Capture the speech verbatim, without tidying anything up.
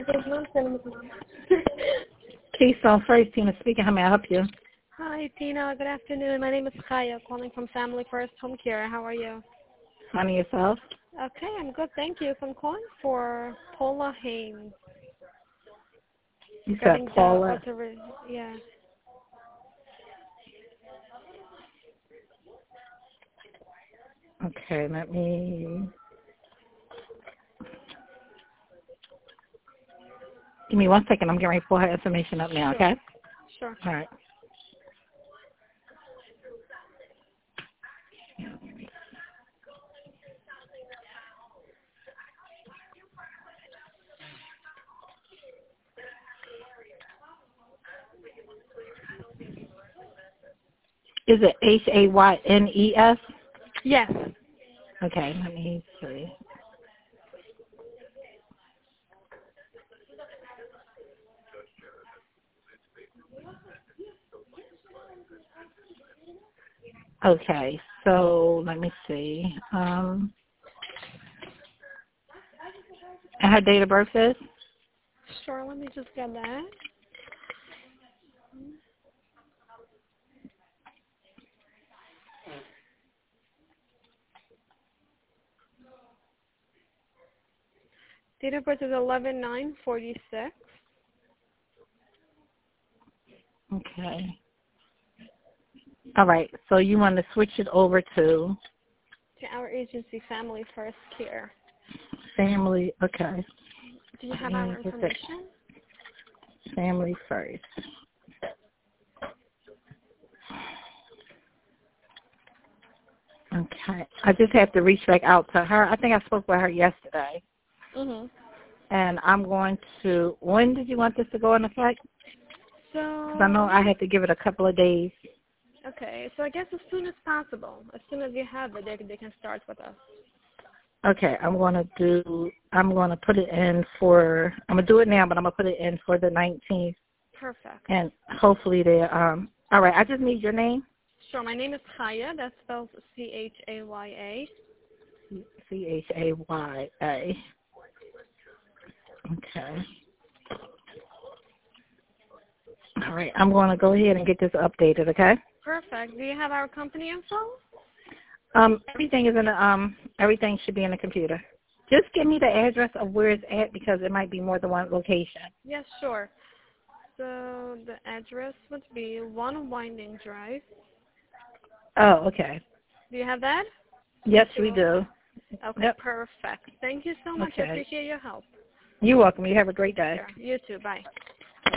Keystone First, Tina speaking. How may I help you? Hi, Tina. Good afternoon. My name is Kaya, calling from Family First Home Care. How are you? Honey, yourself? Okay, I'm good. Thank you. So I'm calling for Paula Haynes. You Getting said Paula. The authori- yeah. Okay, let me... Give me one second. I'm getting ready to pull her information up now, Sure. okay? Sure. All right. Is it H A Y N E S? Yes. Okay, let me see. Okay, so let me see. Um, and her date of birth is? Sure. Let me just get that. Date of birth is eleven nine forty-six. Okay. All right, so you want to switch it over to? To our agency, Family First Care. Family, okay. Do you have our information? Family First. Okay. I just have to reach back out to her. I think I spoke with her yesterday. Mhm. And I'm going to, when did you want this to go in effect? So. Because I know I had to give it a couple of days. Okay, so I guess as soon as possible. As soon as you have it, they, they can start with us. Okay, I'm going to do, I'm going to put it in for, I'm going to do it now, but I'm going to put it in for the nineteenth. Perfect. And hopefully they, um, all right, I just need your name. Sure, my name is Chaya. That's spelled C H A Y A. C H A Y A. Okay. All right, I'm going to go ahead and get this updated, okay? Perfect. Do you have our company info? Um, everything is in the, um, everything should be in the computer. Just give me the address of where it's at because it might be more than one location. Yes, sure. So the address would be One Winding Drive. Oh, okay. Do you have that? Yes, we do. Okay, Yep. perfect. Thank you so much. I Okay. appreciate your help. You're welcome. You have a great day. Sure. You too. Bye.